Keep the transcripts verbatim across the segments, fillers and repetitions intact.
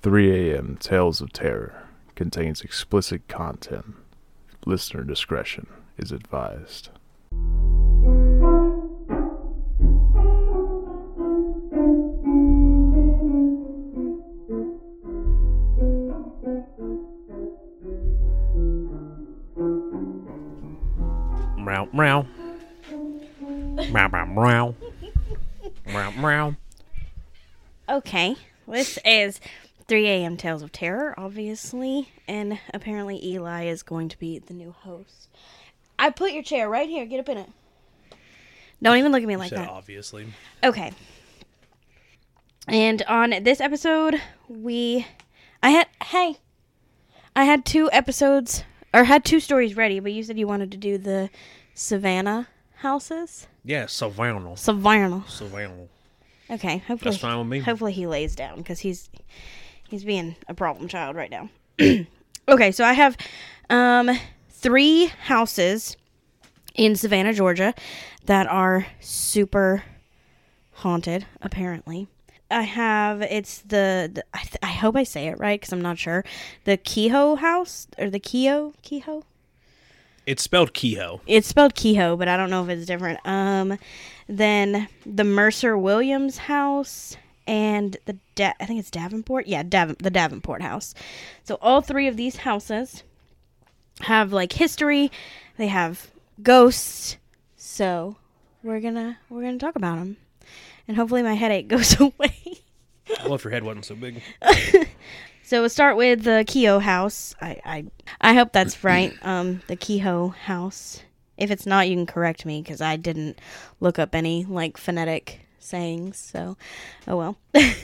three a.m. Tales of Terror contains explicit content. Listener discretion is advised. Meow, meow. Meow, meow, meow. Meow, meow. Okay, this is three a.m. Tales of Terror, obviously, and apparently Eli is going to be the new host. I put your chair right here. Get up in it. Don't even look at me like Said that. obviously. Okay. And on this episode, we... I had... Hey! I had two episodes, or had two stories ready, but you said you wanted to do the Savannah houses? Yeah, Savannah. Savannah. Savannah. Okay, hopefully... That's fine with me. Hopefully he lays down, because he's... He's being a problem child right now. Okay, so I have um, three houses in Savannah, Georgia, that are super haunted, apparently. I have, it's the, the I, th- I hope I say it right, because I'm not sure, the Kehoe house, or the Kehoe, Kehoe? It's spelled Kehoe. It's spelled Kehoe, but I don't know if it's different. Um, then the Mercer Williams house, and the da- I think it's Davenport. Yeah, Dav- the Davenport house. So all three of these houses have like history. They have ghosts. So we're gonna we're gonna talk about them, and hopefully my headache goes away. Well, if your head wasn't so big. So we'll start with the Kehoe house. I I, I hope that's right. Um, the Kehoe house. If it's not, you can correct me because I didn't look up any like phonetic sayings, so oh well.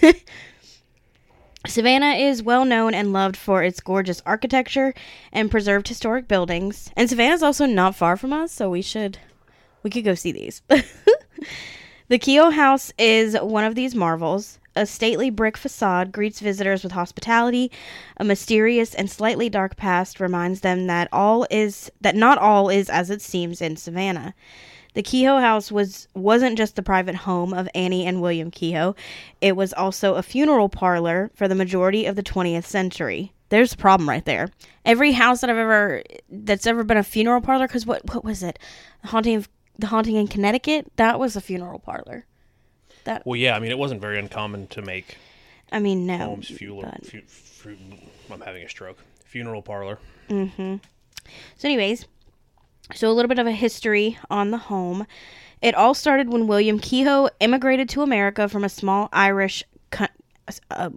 Savannah is well known and loved for its gorgeous architecture and preserved historic buildings. And Savannah's also not far from us, so we should we could go see these. The Kehoe house is one of these marvels. A stately brick facade greets visitors with hospitality. A mysterious and slightly dark past reminds them that all is that not all is as it seems in Savannah. The Kehoe house was, wasn't just the private home of Annie and William Kehoe. It was also a funeral parlor for the majority of the twentieth century. There's a problem right there. Every house that I've ever, that's ever been a funeral parlor, because what, what was it? The haunting of, the haunting in Connecticut? That was a funeral parlor. That. Well, yeah, I mean, it wasn't very uncommon to make I mean, no. homes funeral. But... Fu- fu- I'm having a stroke. Funeral parlor. Mm-hmm. So anyways... So a little bit of a history on the home. It all started when William Kehoe immigrated to America from a small Irish... Co- uh,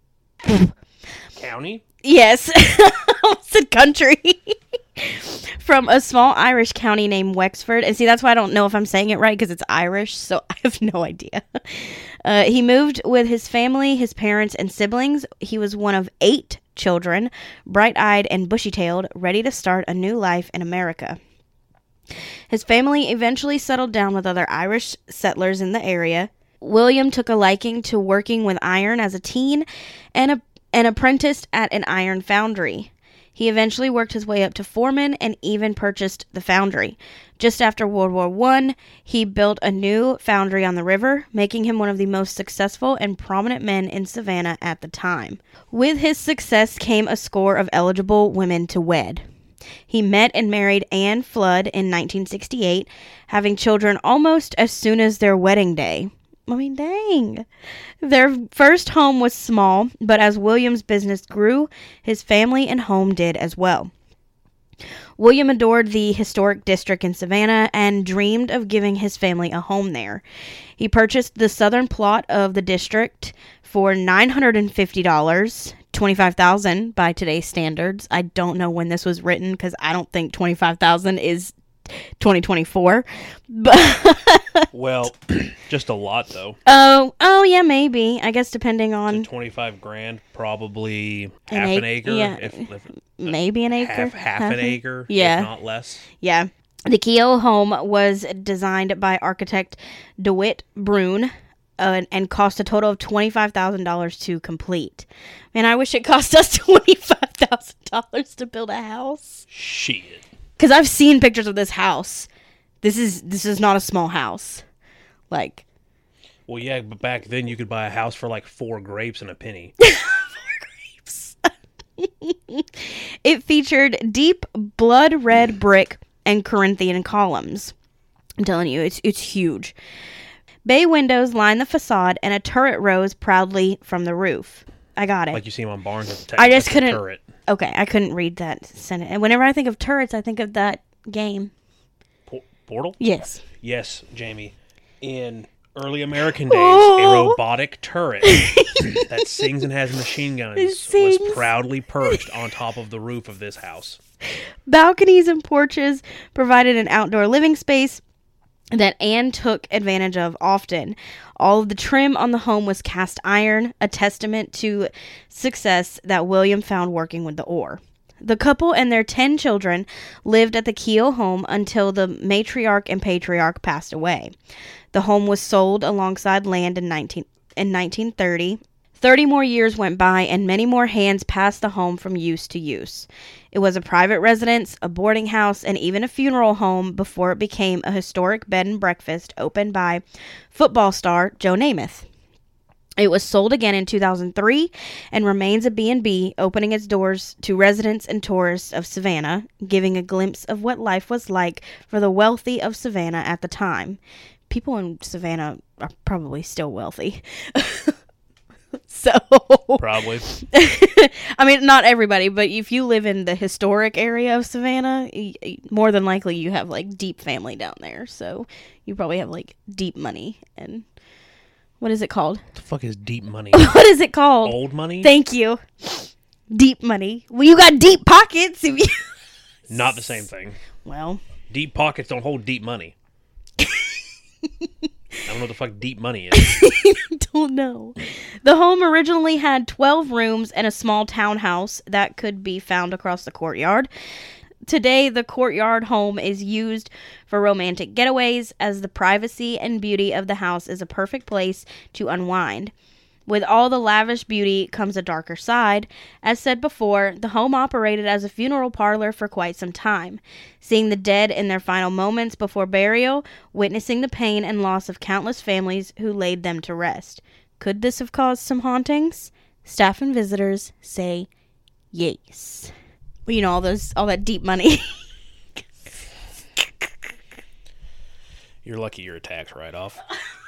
County? Yes. I said country. From a small Irish county named Wexford. And see, that's why I don't know if I'm saying it right, because it's Irish, so I have no idea. Uh, he moved with his family, his parents, and siblings. He was one of eight children, bright-eyed and bushy-tailed, ready to start a new life in America. His family eventually settled down with other Irish settlers in the area. William took a liking to working with iron as a teen and a, and apprenticed at an iron foundry. He eventually worked his way up to foreman and even purchased the foundry. Just after World War One, he built a new foundry on the river, making him one of the most successful and prominent men in Savannah at the time. With his success came a score of eligible women to wed. He met and married Anne Flood in nineteen sixty-eight, having children almost as soon as their wedding day. I mean, dang. Their first home was small, but as William's business grew, his family and home did as well. William adored the historic district in Savannah and dreamed of giving his family a home there. He purchased the southern plot of the district for nine hundred fifty dollars. twenty-five thousand dollars by today's standards. I don't know when this was written because I don't think twenty-five thousand dollars is twenty twenty-four. But well, just a lot though. Oh, oh yeah, maybe. I guess depending on so twenty-five grand, probably an half ac- an acre. Yeah, if, if, maybe an acre. Half, half, half an acre. Yeah, if not less. Yeah. The Kehoe home was designed by architect DeWitt Brune. Uh, and cost a total of twenty-five thousand dollars to complete. Man, I wish it cost us twenty-five thousand dollars to build a house. Shit. Because I've seen pictures of this house. This is this is not a small house. Like, Well, yeah, but back then you could buy a house for like four grapes and a penny. It featured deep blood red brick and Corinthian columns. I'm telling you, it's it's huge. Bay windows line the facade, and a turret rose proudly from the roof. I got it. Like you see them on Barnes. At the I just that's a couldn't- Turret. Okay, I couldn't read that sentence. And whenever I think of turrets, I think of that game. Por- Portal? Yes. Yes, Jamie. In early American days, Oh. a robotic turret that sings and has machine guns It was sings. proudly perched on top of the roof of this house. Balconies and porches provided an outdoor living space that Anne took advantage of often. All of the trim on the home was cast iron, a testament to success that William found working with the ore. The couple and their ten children lived at the Keogh home until the matriarch and patriarch passed away. The home was sold alongside land in nineteen in nineteen thirty. Thirty more years went by, and many more hands passed the home from use to use. It was a private residence, a boarding house, and even a funeral home before it became a historic bed and breakfast opened by football star Joe Namath. It was sold again in two thousand three and remains a B and B, opening its doors to residents and tourists of Savannah, giving a glimpse of what life was like for the wealthy of Savannah at the time. People in Savannah are probably still wealthy. So, Probably. I mean, not everybody, but if you live in the historic area of Savannah, y- y- more than likely you have like deep family down there. So you probably have like deep money. And what is it called? What the fuck is deep money? What is it called? Old money? Thank you. Deep money. Well, you got deep pockets. If you Not the same thing. well, Deep pockets don't hold deep money. I don't know what the fuck deep money is. don't know. The home originally had twelve rooms and a small townhouse that could be found across the courtyard. Today, the courtyard home is used for romantic getaways, as the privacy and beauty of the house is a perfect place to unwind. With all the lavish beauty comes a darker side. As said before, the home operated as a funeral parlor for quite some time, seeing the dead in their final moments before burial, witnessing the pain and loss of countless families who laid them to rest. Could this have caused some hauntings? Staff and visitors say yes. Well, you know, all those, all that deep money. You're lucky you're a tax write-off.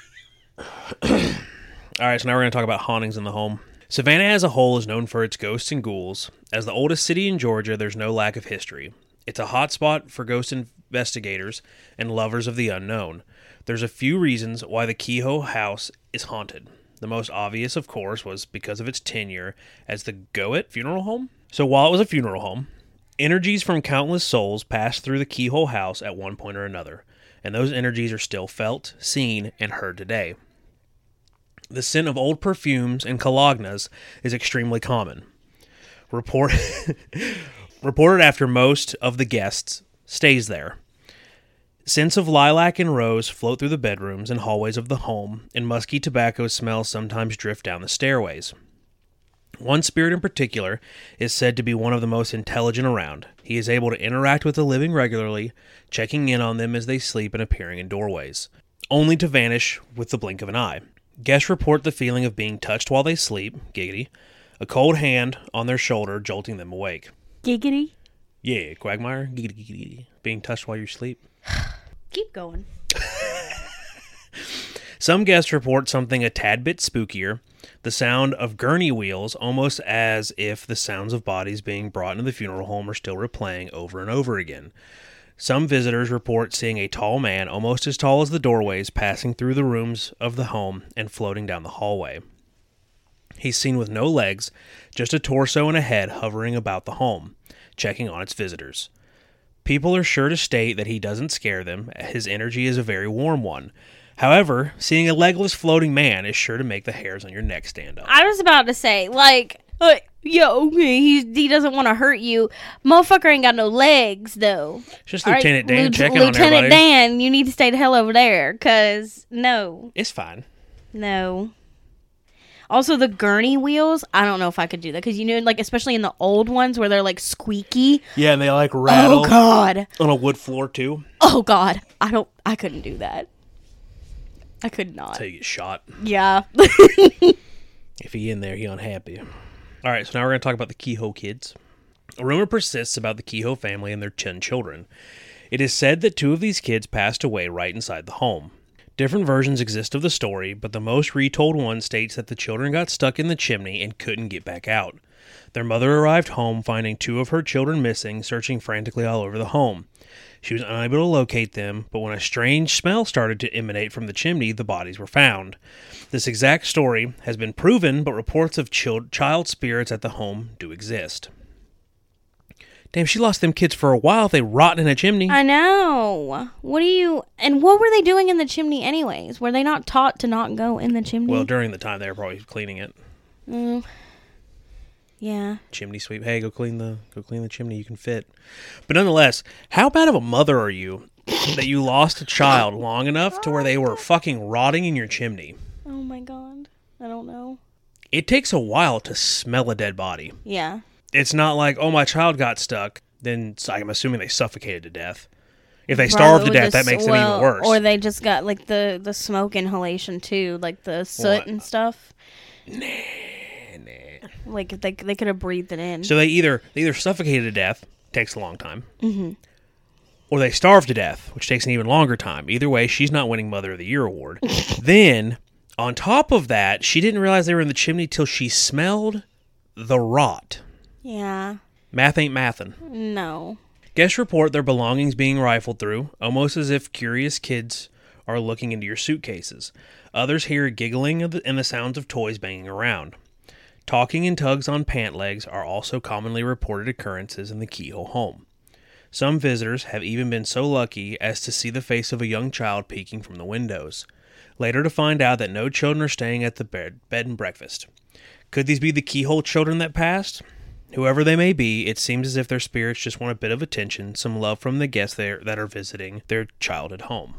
All right, so now we're going to talk about hauntings in the home. Savannah as a whole is known for its ghosts and ghouls. As the oldest city in Georgia, there's no lack of history. It's a hotspot for ghost investigators and lovers of the unknown. There's a few reasons why the Kehoe house is haunted. The most obvious, of course, was because of its tenure as the Goet Funeral Home. So while it was a funeral home, energies from countless souls passed through the Kehoe house at one point or another, and those energies are still felt, seen, and heard today. The scent of old perfumes and colognas is extremely common. Report reported after most of the guests stays there. Scents of lilac and rose float through the bedrooms and hallways of the home, and musky tobacco smells sometimes drift down the stairways. One spirit in particular is said to be one of the most intelligent around. He is able to interact with the living regularly, checking in on them as they sleep and appearing in doorways, only to vanish with the blink of an eye. Guests report the feeling of being touched while they sleep, giggity, a cold hand on their shoulder jolting them awake. Giggity. Yeah, Quagmire, giggity, giggity, being touched while you sleep. Keep going. Some guests report something a tad bit spookier, the sound of gurney wheels, almost as if the sounds of bodies being brought into the funeral home are still replaying over and over again. Some visitors report seeing a tall man, almost as tall as the doorways, passing through the rooms of the home and floating down the hallway. He's seen with no legs, just a torso and a head hovering about the home, checking on its visitors. People are sure to state that he doesn't scare them, his energy is a very warm one. However, seeing a legless floating man is sure to make the hairs on your neck stand up. I was about to say, like, uh, yo, he, he doesn't want to hurt you. Motherfucker ain't got no legs, though. It's just All right, Lieutenant Dan Lieu- checking on Lieutenant everybody. Dan, you need to stay the hell over there, because no, It's fine. no. Also, the gurney wheels, I don't know if I could do that, because, you know, like, especially in the old ones where they're, like, squeaky. Yeah, and they like Oh, rattle God. on a wood floor too. Oh, God. I don't, I couldn't do that. I could not. Until you get shot. Yeah. If he in there, he unhappy. All right, so now we're going to talk about the Kehoe kids. A rumor persists about the Kehoe family and their ten children. It is said that two of these kids passed away right inside the home. Different versions exist of the story, but the most retold one states that the children got stuck in the chimney and couldn't get back out. Their mother arrived home, finding two of her children missing, searching frantically all over the home. She was unable to locate them, but when a strange smell started to emanate from the chimney, the bodies were found. This exact story has been proven, but reports of child, child spirits at the home do exist. Damn, she lost them kids for a while. They rot in a chimney. I know. What do you... And what were they doing in the chimney anyways? Were they not taught to not go in the chimney? Well, during the time, they were probably cleaning it. Mm. Yeah. Chimney sweep. Hey, go clean the go clean the chimney. You can fit. But nonetheless, how bad of a mother are you that you lost a child long enough to where they were fucking rotting in your chimney? Oh my god. I don't know. It takes a while to smell a dead body. Yeah. It's not like, oh, my child got stuck. Then I'm assuming they suffocated to death. If they starved to Probably death, that just- makes well, it even worse. Or they just got like the, the smoke inhalation too, like the soot Well, and stuff. Nah, nah. Like if they they could have breathed it in. So they either they either suffocated to death, takes a long time, Mm-hmm. or they starved to death, which takes an even longer time. Either way, she's not winning Mother of the Year award. Then, on top of that, she didn't realize they were in the chimney till she smelled the rot. Yeah. Math ain't mathin'. No. Guests report their belongings being rifled through, almost as if curious kids are looking into your suitcases. Others hear giggling of the, and the sounds of toys banging around. Talking and tugs on pant legs are also commonly reported occurrences in the Kehoe home. Some visitors have even been so lucky as to see the face of a young child peeking from the windows, later to find out that no children are staying at the bed, bed and breakfast. Could these be the Kehoe children that passed? Whoever they may be, it seems as if their spirits just want a bit of attention, some love from the guests there that are visiting their child at home.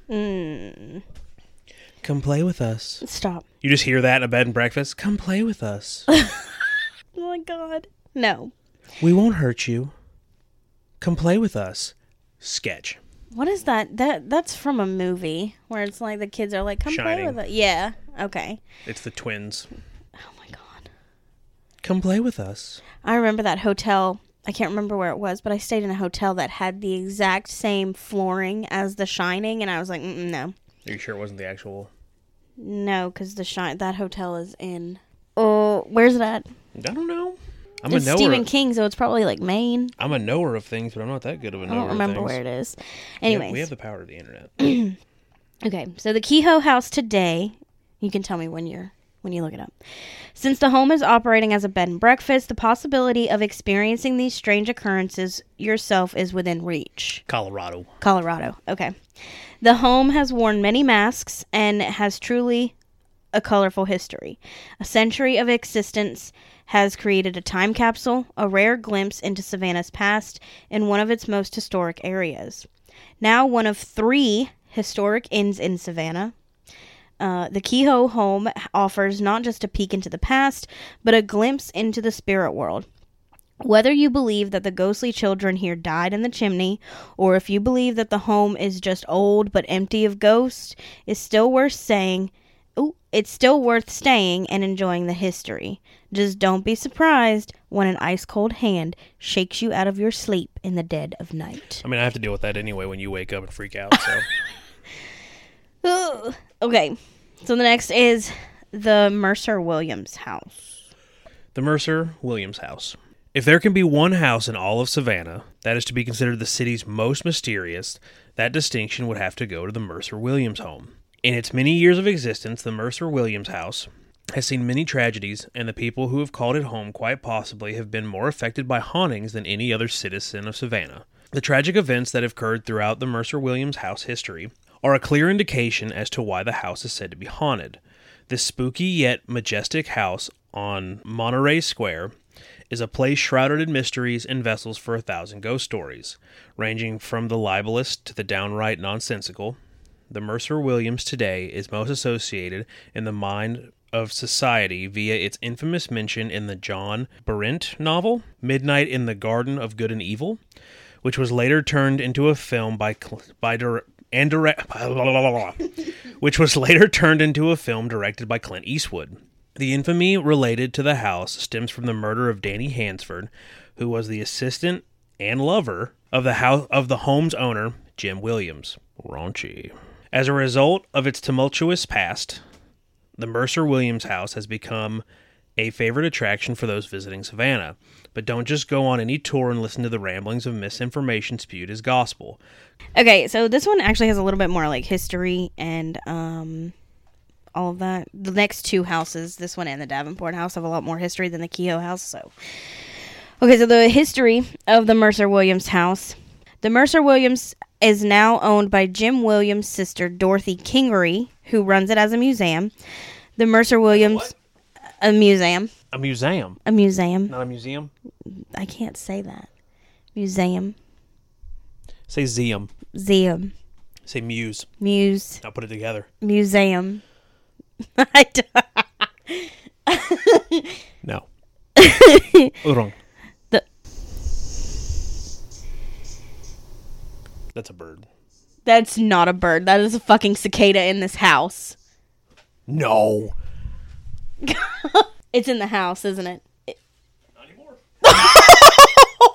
Mm. Come play with us. Stop. You just hear that in a bed and breakfast? Come play with us. Oh my god. No. We won't hurt you. Come play with us. Sketch. What is that? That that's from a movie where it's like the kids are like, "Come play Shining. with us." Yeah. Okay. It's the twins. Oh my god. Come play with us. I remember that hotel. I can't remember where it was, but I stayed in a hotel that had the exact same flooring as The Shining, and I was like, Mm-mm, no. Are you sure it wasn't the actual? No, because the shi- that hotel is in. Oh, where's it at? I don't know. I'm It's a knower. Stephen King, so it's probably like Maine. I'm a knower of things, but I'm not that good of a I knower don't remember of things. where it is. We have- Anyways, we have the power of the internet. okay. So the Kehoe house today. You can tell me when you're when you look it up. Since the home is operating as a bed and breakfast, the possibility of experiencing these strange occurrences yourself is within reach. Colorado. Colorado. Okay. The home has worn many masks and has truly a colorful history. A century of existence has created a time capsule, a rare glimpse into Savannah's past in one of its most historic areas. Now one of three historic inns in Savannah, uh, the Kehoe home offers not just a peek into the past, but a glimpse into the spirit world. Whether you believe that the ghostly children here died in the chimney, or if you believe that the home is just old but empty of ghosts, is still worth saying. Ooh, it's still worth staying and enjoying the history. Just don't be surprised when an ice cold hand shakes you out of your sleep in the dead of night. I mean, I have to deal with that anyway when you wake up and freak out. So Ugh. Okay, so the next is the Mercer Williams house. the Mercer Williams house. If there can be one house in all of Savannah that is to be considered the city's most mysterious, that distinction would have to go to the Mercer Williams home. In its many years of existence, the Mercer Williams house has seen many tragedies, and the people who have called it home quite possibly have been more affected by hauntings than any other citizen of Savannah. The tragic events that have occurred throughout the Mercer Williams house history are a clear indication as to why the house is said to be haunted. This spooky yet majestic house on Monterey Square is a place shrouded in mysteries and vessels for a thousand ghost stories, ranging from the libelous to the downright nonsensical. The Mercer Williams today is most associated in the mind of society via its infamous mention in the John Berendt novel, Midnight in the Garden of Good and Evil, which was later turned into a film by by dire, and direct, which was later turned into a film directed by Clint Eastwood. The infamy related to the house stems from the murder of Danny Hansford, who was the assistant and lover of the house of the home's owner, Jim Williams. Raunchy. As a result of its tumultuous past, the Mercer Williams house has become a favorite attraction for those visiting Savannah. But don't just go on any tour and listen to the ramblings of misinformation spewed as gospel. Okay, so this one actually has a little bit more like history and um all of that. The next two houses, this one and the Davenport house, have a lot more history than the Kehoe house. So, okay, so the history of the Mercer Williams house. The Mercer Williams is now owned by Jim Williams' sister, Dorothy Kingery, who runs it as a museum. The Mercer Williams... What? A museum. A museum. A museum. Not a museum? I can't say that. Museum. Say Zeum. Zeum. Say muse. Muse. I'll put it together. Museum. I don't. No. Wrong. The- That's a bird. That's not a bird. That is a fucking cicada in this house. No. It's in the house, isn't it? it- Not anymore. oh,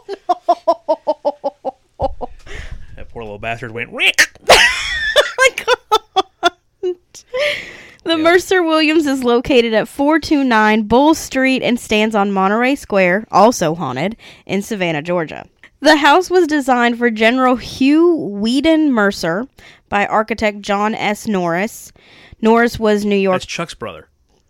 no. That poor little bastard went, Rick! Oh my God. The Yeah. Mercer Williams is located at four two nine Bull Street and stands on Monterey Square, also haunted, in Savannah, Georgia. The house was designed for General Hugh Weedon Mercer by architect John S. Norris. Norris was New York... That's Chuck's brother.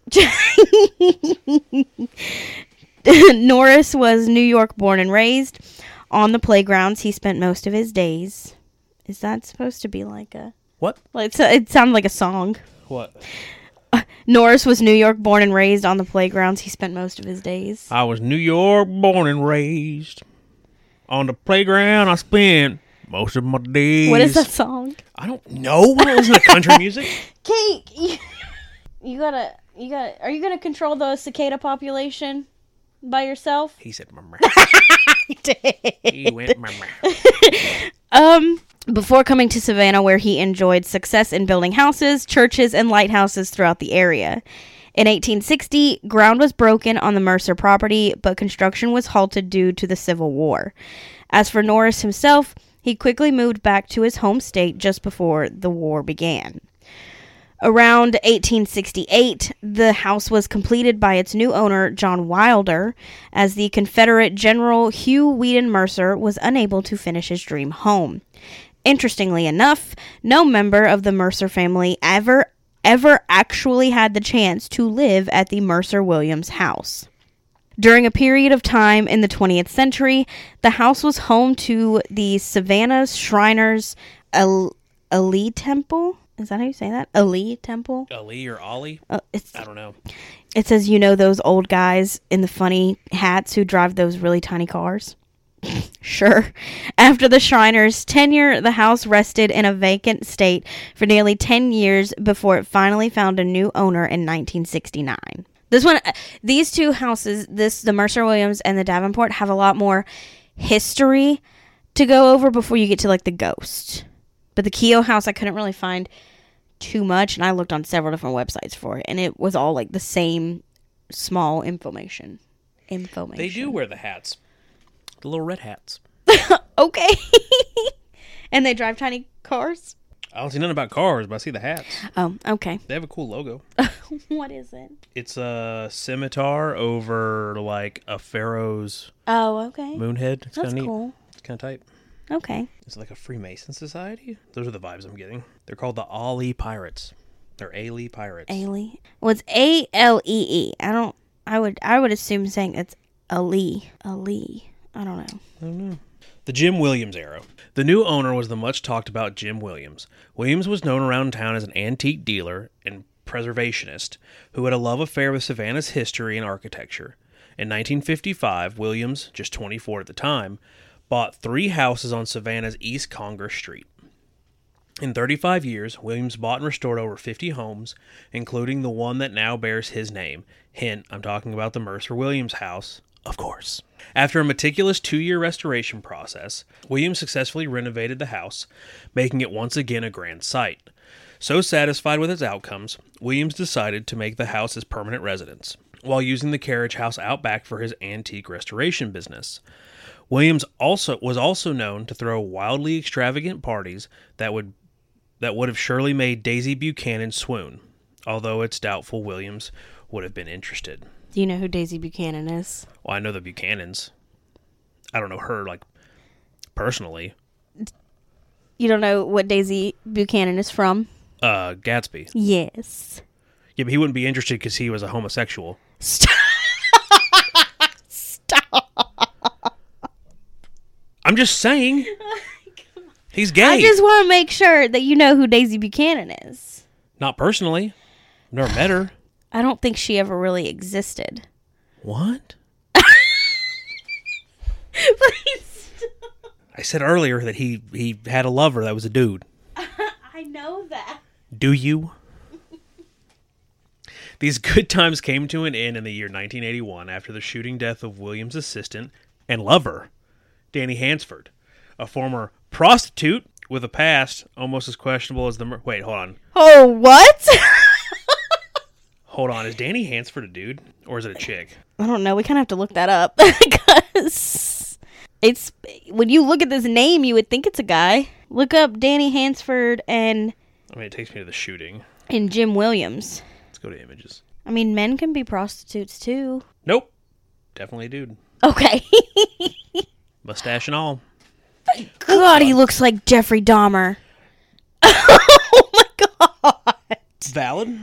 Norris was New York born and raised. On the playgrounds, he spent most of his days. Is that supposed to be like a... What? Like, it's a, it sounded like a song. What? Norris was New York born and raised. On the playgrounds, he spent most of his days. I was New York born and raised. On the playground, I spent most of my days. What is that song? I don't know. I don't listen to country music. Kate, you, you gotta, you gotta, are you gonna control the cicada population by yourself? He said, murmur. He did. He went, murmur. Um, before coming to Savannah, where he enjoyed success in building houses, churches, and lighthouses throughout the area. In eighteen sixty, ground was broken on the Mercer property, but construction was halted due to the Civil War. As for Norris himself, he quickly moved back to his home state just before the war began. Around eighteen sixty-eight, the house was completed by its new owner, John Wilder, as the Confederate General Hugh Weedon Mercer was unable to finish his dream home. Interestingly enough, no member of the Mercer family ever, ever actually had the chance to live at the Mercer Williams house. During a period of time in the twentieth century, the house was home to the Savannah Shriners El- Ali Temple. Is that how you say that? Ali Temple? Ali or Ollie? Uh, it's, I don't know. it says, you know, those old guys in the funny hats who drive those really tiny cars? Sure. After the Shriners' tenure, the house rested in a vacant state for nearly ten years before it finally found a new owner in nineteen sixty-nine. This one, these two houses, this the Mercer Williams and the Davenport, have a lot more history to go over before you get to like the ghost. But the Kehoe house, I couldn't really find too much, and I looked on several different websites for it, and it was all like the same small information. Information. They do wear the hats. The little red hats. Okay. And they drive tiny cars? I don't see nothing about cars, but I see the hats. Oh, okay. They have a cool logo. What is it? It's a scimitar over like a pharaoh's Oh, okay. moon head. It's That's kind of neat. cool. It's kind of tight. Okay. It's like a Freemason society. Those are the vibes I'm getting. They're called the Ali Pirates. They're Ali Pirates. Ali. Well, it's A L E E. I don't, I would, I would assume saying it's Ali. Ali. I don't know. I don't know. The Jim Williams era. The new owner was the much talked about Jim Williams. Williams was known around town as an antique dealer and preservationist who had a love affair with Savannah's history and architecture. In nineteen fifty-five, Williams, just twenty-four at the time, bought three houses on Savannah's East Congress Street. In thirty-five years, Williams bought and restored over fifty homes, including the one that now bears his name. Hint, I'm talking about the Mercer Williams house, of course. After a meticulous two-year restoration process, Williams successfully renovated the house, making it once again a grand sight. So satisfied with its outcomes, Williams decided to make the house his permanent residence, while using the carriage house out back for his antique restoration business. Williams also was also known to throw wildly extravagant parties that would that would have surely made Daisy Buchanan swoon, although it's doubtful Williams would have been interested. Do you know who Daisy Buchanan is? Well, I know the Buchanans. I don't know her, like, personally. You don't know what Daisy Buchanan is from? Uh, Gatsby. Yes. Yeah, but he wouldn't be interested because he was a homosexual. Stop. Stop. I'm just saying. He's gay. I just want to make sure that you know who Daisy Buchanan is. Not personally. I've never met her. I don't think she ever really existed. What? Please stop. I said earlier that he, he had a lover that was a dude. I know that. Do you? These good times came to an end in the year nineteen eighty-one after the shooting death of Williams' assistant and lover, Danny Hansford, a former prostitute with a past almost as questionable as the... Mur- Wait, hold on. Oh, what? Hold on. Is Danny Hansford a dude or is it a chick? I don't know. We kind of have to look that up because it's when you look at this name, you would think it's a guy. Look up Danny Hansford and I mean, it takes me to the shooting. and Jim Williams. Let's go to images. I mean, men can be prostitutes too. Nope. Definitely a dude. Okay. Mustache and all. God, he looks like Jeffrey Dahmer. Oh my God. Valid.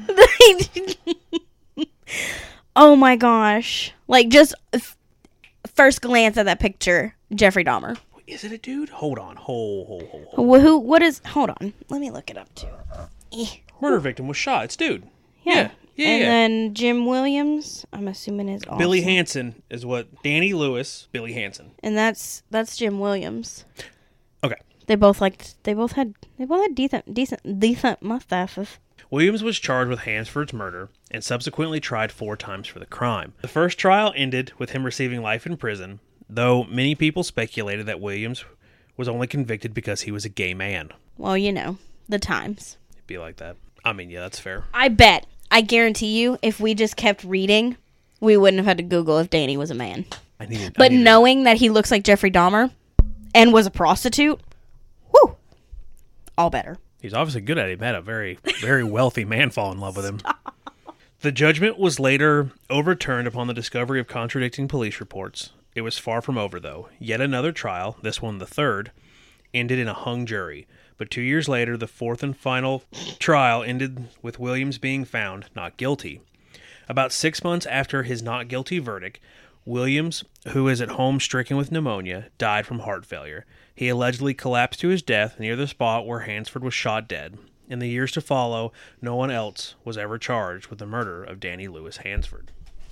Oh my gosh. Like, just f- first glance at that picture, Jeffrey Dahmer. Is it a dude? Hold on. Hold, hold, hold, hold. Who, who what is, hold on. Let me look it up too. Eh. Murder victim was shot. It's dude. Yeah. Yeah. Yeah, and yeah. then Jim Williams, I'm assuming is also. Billy Hansen is what Danny Lewis, Billy Hansen. And that's that's Jim Williams. Okay. They both liked they both had they both had decent decent decent mustaches. Williams was charged with Hansford's murder and subsequently tried four times for the crime. The first trial ended with him receiving life in prison, though many people speculated that Williams was only convicted because he was a gay man. Well, you know, the times. It'd be like that. I mean, yeah, that's fair. I bet. I guarantee you, if we just kept reading, we wouldn't have had to Google if Danny was a man. I needed, But I needed, knowing that he looks like Jeffrey Dahmer and was a prostitute, whoo, all better. He's obviously good at it. He had a very, very wealthy man fall in love with him. The judgment was later overturned upon the discovery of contradicting police reports. It was far from over, though. Yet another trial, this one the third, ended in a hung jury. But two years later, the fourth and final trial ended with Williams being found not guilty. About six months after his not guilty verdict, Williams, who is at home stricken with pneumonia, died from heart failure. He allegedly collapsed to his death near the spot where Hansford was shot dead. In the years to follow, no one else was ever charged with the murder of Danny Lewis Hansford.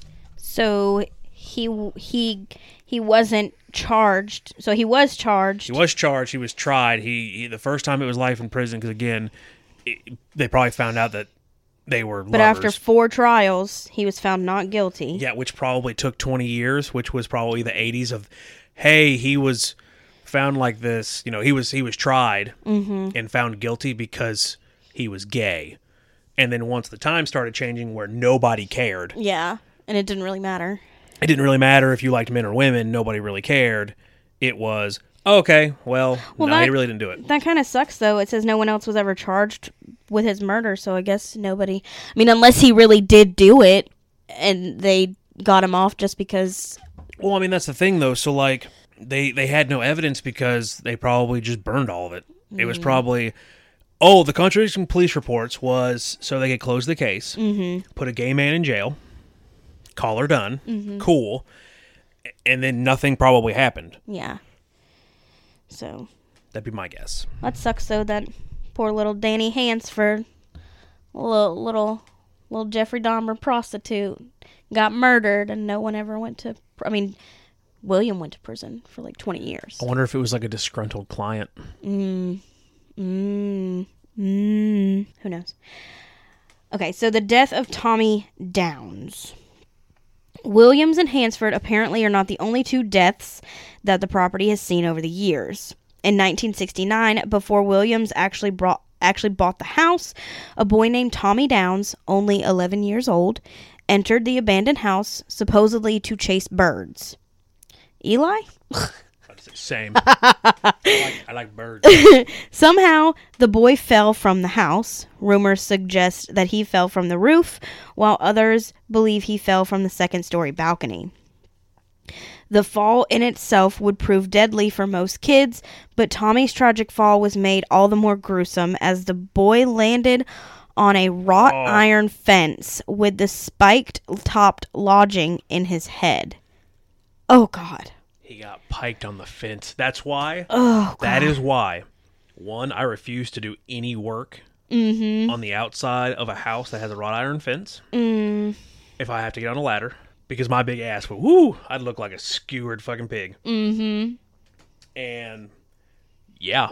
So he he he wasn't charged. So he was charged. He was charged. He was tried. He, he the first time it was life in prison because again, it, they probably found out that they were but lovers. after four trials, he was found not guilty. Yeah, which probably took twenty years, which was probably the eighties of, hey, he was found like this. You know, he was he was tried mm-hmm. and found guilty because he was gay. And then once the time started changing where nobody cared. Yeah, and it didn't really matter. It didn't really matter if you liked men or women. Nobody really cared. It was, oh, okay, well, well no, that, he really didn't do it. That kind of sucks, though. It says no one else was ever charged with his murder, so I guess nobody... I mean, unless he really did do it, and they got him off just because... Well, I mean, that's the thing, though. So, like, they, they had no evidence because they probably just burned all of it. Mm. It was probably... Oh, the contradicting police reports was so they could close the case, mm-hmm. put a gay man in jail, call her done, mm-hmm. cool, and then nothing probably happened. Yeah. So. That'd be my guess. That sucks, though, that poor little Danny Hansford, little, little, little Jeffrey Dahmer prostitute, got murdered, and no one ever went to... I mean, William went to prison for like twenty years. I wonder if it was like a disgruntled client. Mm. Mm, mm, who knows? Okay, so the death of Tommy Downs. Williams and Hansford apparently are not the only two deaths that the property has seen over the years. In nineteen sixty-nine, before Williams actually brought actually bought the house, a boy named Tommy Downs, only eleven years old, entered the abandoned house, supposedly to chase birds. Eli? Same. I, like, I like birds. Somehow, the boy fell from the house. Rumors suggest that he fell from the roof, while others believe he fell from the second-story balcony. The fall in itself would prove deadly for most kids, but Tommy's tragic fall was made all the more gruesome as the boy landed on a wrought oh. iron fence with the spiked-topped lodging in his head. Oh, God. He got piked on the fence. That's why. Oh, God. That is why. One, I refuse to do any work mm-hmm. on the outside of a house that has a wrought iron fence. Mm. If I have to get on a ladder. Because my big ass would, whoo, I'd look like a skewered fucking pig. Mm-hmm. And, yeah.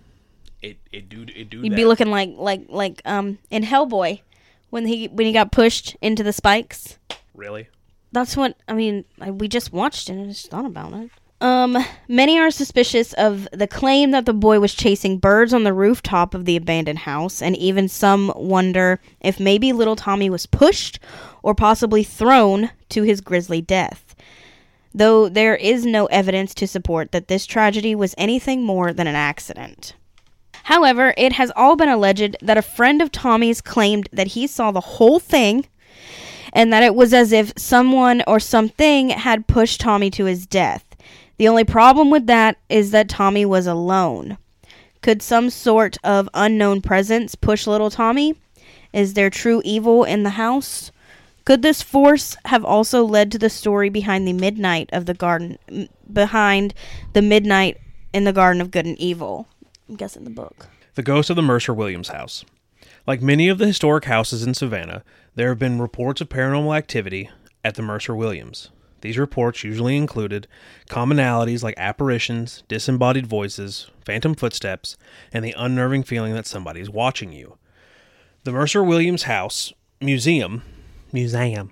It it do it do You'd that. be looking like, like, like, um, in Hellboy, when he, when he got pushed into the spikes. Really? That's what, I mean, we just watched it and I just thought about it. Um, many are suspicious of the claim that the boy was chasing birds on the rooftop of the abandoned house, and even some wonder if maybe little Tommy was pushed or possibly thrown to his grisly death. Though there is no evidence to support that this tragedy was anything more than an accident. However, it has all been alleged that a friend of Tommy's claimed that he saw the whole thing and that it was as if someone or something had pushed Tommy to his death. The only problem with that is that Tommy was alone. Could some sort of unknown presence push little Tommy? Is there true evil in the house? Could this force have also led to the story behind the midnight of the garden, m- behind the midnight in the Garden of Good and Evil? I'm guessing the book. The ghost of the Mercer Williams house. Like many of the historic houses in Savannah, there have been reports of paranormal activity at the Mercer Williams. These reports usually included commonalities like apparitions, disembodied voices, phantom footsteps, and the unnerving feeling that somebody is watching you. The Mercer Williams House Museum, museum,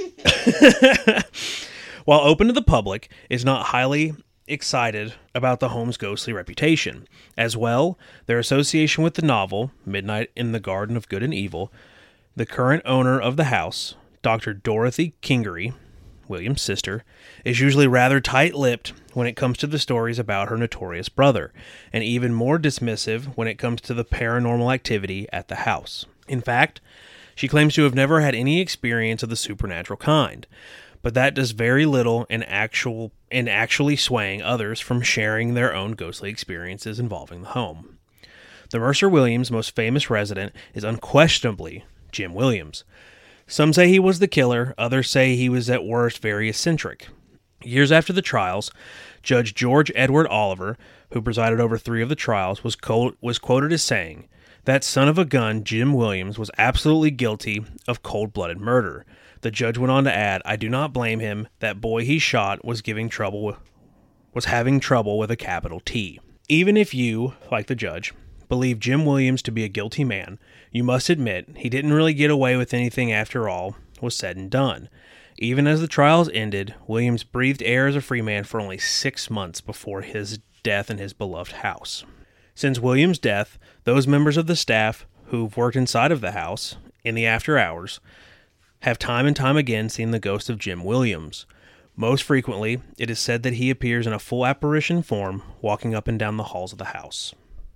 while open to the public, is not highly excited about the home's ghostly reputation. As well, their association with the novel, Midnight in the Garden of Good and Evil, the current owner of the house, Doctor Dorothy Kingery, William's sister, is usually rather tight-lipped when it comes to the stories about her notorious brother, and even more dismissive when it comes to the paranormal activity at the house. In fact, she claims to have never had any experience of the supernatural kind, but that does very little in actual in actually swaying others from sharing their own ghostly experiences involving the home. The Mercer Williams' most famous resident is unquestionably Jim Williams. Some say he was the killer, others say he was at worst very eccentric. Years after the trials, Judge George Edward Oliver, who presided over three of the trials, was, co- was quoted as saying, "That son of a gun, Jim Williams, was absolutely guilty of cold-blooded murder." The judge went on to add, "I do not blame him. That boy he shot was giving trouble, was having trouble with a capital T." Even if you, like the judge, believe Jim Williams to be a guilty man, you must admit he didn't really get away with anything after all was said and done. Even as the trials ended, Williams breathed air as a free man for only six months before his death in his beloved house. Since Williams' death, those members of the staff who've worked inside of the house, in the after hours, have time and time again seen the ghost of Jim Williams. Most frequently, it is said that he appears in a full apparition form, walking up and down the halls of the house.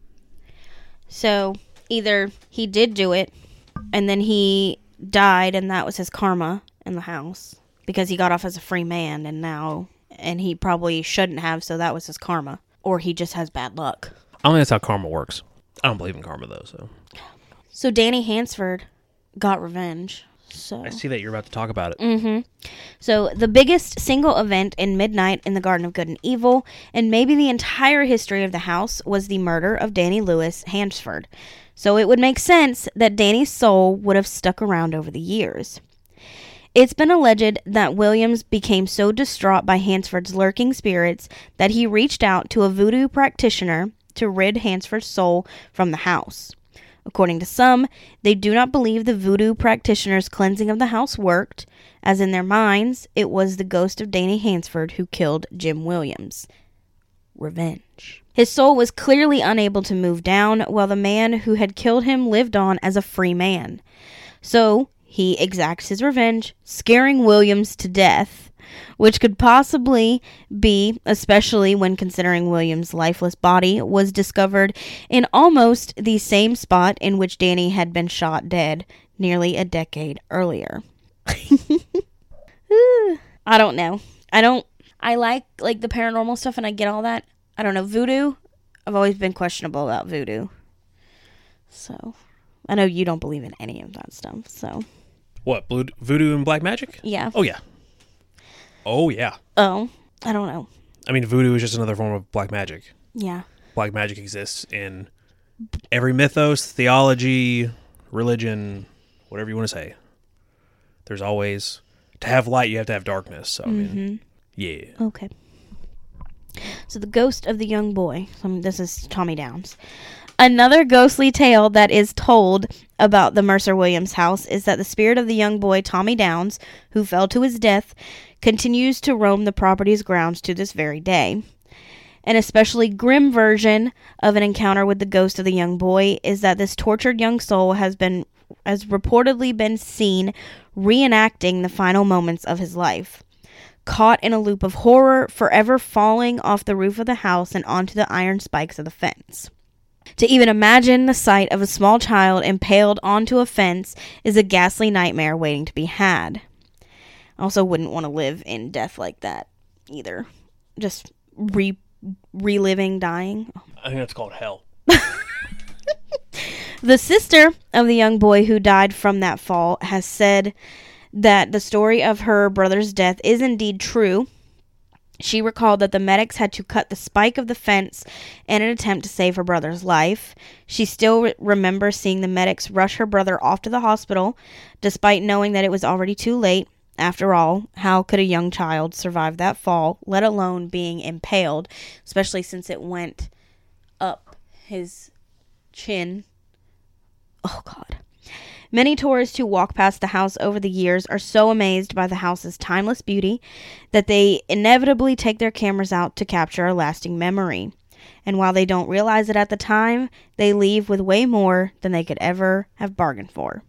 So, either he did do it, and then he died, and that was his karma in the house, because he got off as a free man, and now, and he probably shouldn't have, so that was his karma. Or he just has bad luck. I don't think that's how karma works. I don't believe in karma, though, so... So, Danny Hansford got revenge. So I see that you're about to talk about it. Mm-hmm. So, the biggest single event in Midnight in the Garden of Good and Evil, and maybe the entire history of the house, was the murder of Danny Lewis Hansford. So, it would make sense that Danny's soul would have stuck around over the years. It's been alleged that Williams became so distraught by Hansford's lurking spirits that he reached out to a voodoo practitioner to rid Hansford's soul from the house. According to some, they do not believe the voodoo practitioner's cleansing of the house worked, as in their minds, it was the ghost of Danny Hansford who killed Jim Williams. Revenge. His soul was clearly unable to move down, while the man who had killed him lived on as a free man. So he exacts his revenge, scaring Williams to death, which could possibly be, especially when considering Williams' lifeless body was discovered in almost the same spot in which Danny had been shot dead nearly a decade earlier. I don't know. I don't, I like, like, the paranormal stuff and I get all that. I don't know. Voodoo, I've always been questionable about voodoo. So, I know you don't believe in any of that stuff, so. What, blue, voodoo and black magic? Yeah. Oh, yeah. Oh, yeah. Oh, I don't know. I mean, voodoo is just another form of black magic. Yeah. Black magic exists in every mythos, theology, religion, whatever you want to say. There's always, to have light, you have to have darkness. So, I mean, Mm-hmm. yeah. Okay. So the ghost of the young boy. Um, this is Tommy Downs. Another ghostly tale that is told about the Mercer Williams house is that the spirit of the young boy Tommy Downs, who fell to his death, continues to roam the property's grounds to this very day. An especially grim version of an encounter with the ghost of the young boy is that this tortured young soul has been has reportedly been seen reenacting the final moments of his life. Caught in a loop of horror, forever falling off the roof of the house and onto the iron spikes of the fence. To even imagine the sight of a small child impaled onto a fence is a ghastly nightmare waiting to be had. I also wouldn't want to live in death like that either. Just re- reliving dying. I think that's called hell. The sister of the young boy who died from that fall has said that the story of her brother's death is indeed true. She recalled that the medics had to cut the spike of the fence in an attempt to save her brother's life. She still re- remembers seeing the medics rush her brother off to the hospital, despite knowing that it was already too late. After all, how could a young child survive that fall, let alone being impaled, especially since it went up his chin? Oh, God. Many tourists who walk past the house over the years are so amazed by the house's timeless beauty that they inevitably take their cameras out to capture a lasting memory. And while they don't realize it at the time, they leave with way more than they could ever have bargained for.